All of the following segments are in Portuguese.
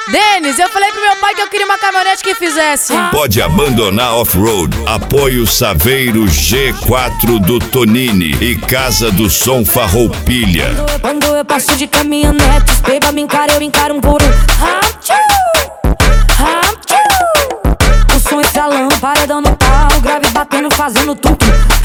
Denis, eu falei pro meu pai que eu queria uma caminhonete que fizesse. Pode abandonar off-road. Apoio Saveiro G4 do Tonini e Casa do Som Farroupilha. Quando eu passo de caminhonete, os peba me encara, eu encaro um por um. O som estralando, paredão no pau, grave batendo, fazendo tudo.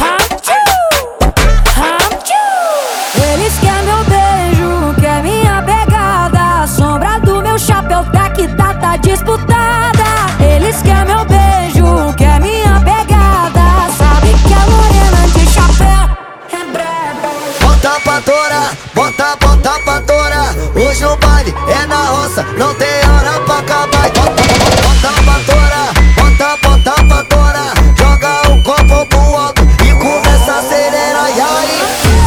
Eles querem meu beijo, quer minha pegada. A sombra do meu chapéu tá disputada. Eles querem meu beijo, quer minha pegada. Sabe que a morena de chapéu é braba. Bota pra torar, bota pra torar. Hoje no baile é na roça, não tem hora pra acabar. Bota pra torar, bota pra torar. Joga o copo pro alto e começa a acelerar. E aí?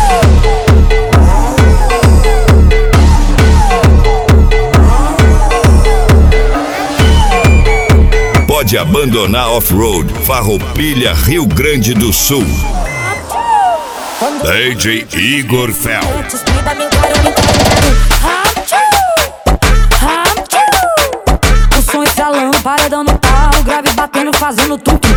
Pode abandonar off-road. Farroupilha, Rio Grande do Sul. DJ Igor Fel. O som estralando, paredão no pau, grave batendo, fazendo tudo.